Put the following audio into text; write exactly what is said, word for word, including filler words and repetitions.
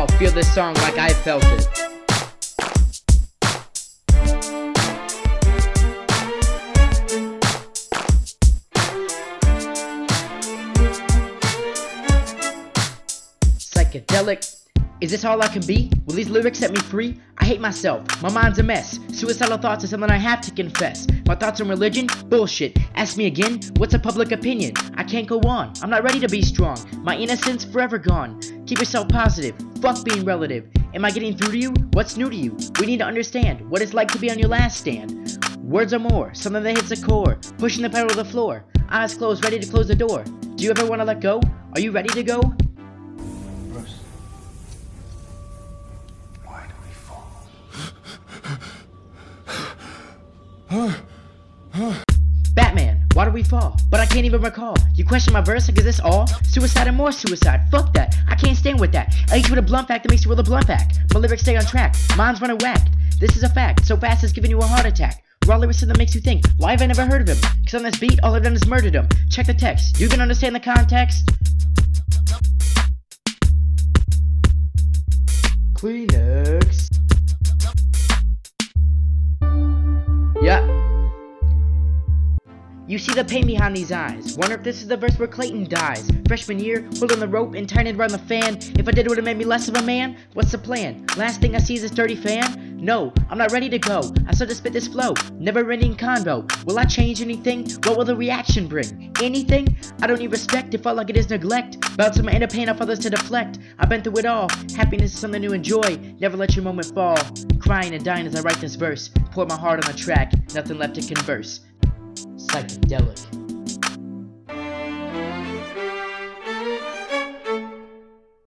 all feel this song like I felt it. Psychedelic. Is this all I can be? Will these lyrics set me free? I hate myself. My mind's a mess. Suicidal thoughts are something I have to confess. My thoughts on religion? Bullshit. Ask me again, what's a public opinion? I can't go on. I'm not ready to be strong. My innocence forever gone. Keep yourself positive. Fuck being relative. Am I getting through to you? What's new to you? We need to understand what it's like to be on your last stand. Words are more, something that hits the core. Pushing the pedal to the floor. Eyes closed, ready to close the door. Do you ever want to let go? Are you ready to go? Batman, why do we fall? But I can't even recall. You question my verse like is this all? Suicide and more suicide, fuck that. I can't stand with that. I hit you with a blunt fact that makes you roll a blunt fact. My lyrics stay on track, mine's running whacked. This is a fact, so fast it's giving you a heart attack. Raw lyrics that makes you think, why have I never heard of him? Cause on this beat, all I've done is murdered him. Check the text, do you even understand the context? Kleenex. Yeah. You see the pain behind these eyes. Wonder if this is the verse where Clayton dies. Freshman year, holding the rope and tying it around the fan. If I did it would have made me less of a man. What's the plan? Last thing I see is this dirty fan? No, I'm not ready to go. I start to spit this flow. Never ending convo. Will I change anything? What will the reaction bring? Anything? I don't need respect if all I get is neglect. About some inner pain off others to deflect. I've been through it all. Happiness is something to enjoy. Never let your moment fall. Crying and dying as I write this verse. Pour my heart on the track. Nothing left to converse. Psychedelic.